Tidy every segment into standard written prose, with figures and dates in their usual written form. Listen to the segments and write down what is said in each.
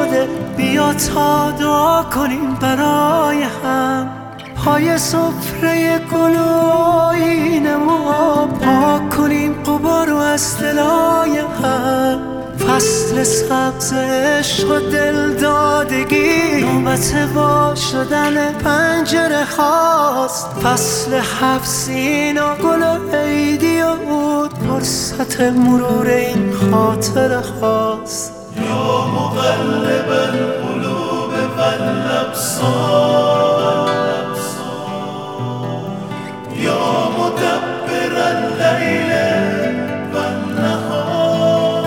شده، بیا تا دعا کنیم برای هم. پای سفره گل و آیینم و پاک کنیم غبار و از دلای هم. فصل سبز عشق و دلدادگی نوبت وا شدن پنجره هاست. فصل حفظین و گل و عیدی و عود فرصت مرور این خاطره هاست. یا مقلب القلوب والابصار، یا مدبر اللیل والنهار،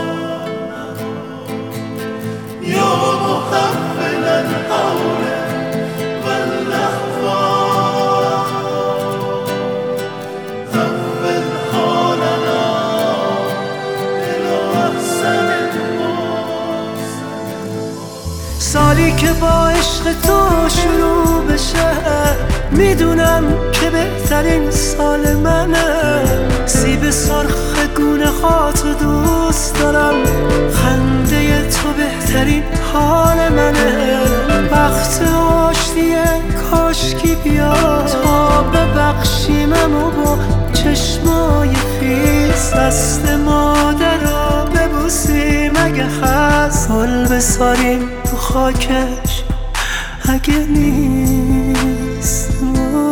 یا محول الحول والاحوال، حول حالنا الی احسن المحسن. سالی که با عشق تو شروع بشه، میدونم که بهترین سال منه. سیب سرخ گونه هاتو دوست دارم، خنده تو بهترین حال منه. وقت آشتیه کاشکی بیا تا ببخشیمم و با چشمای خیس دست مادر رو ببوسیم. اگه هست گل بساریم تو خاکش، اگه نیست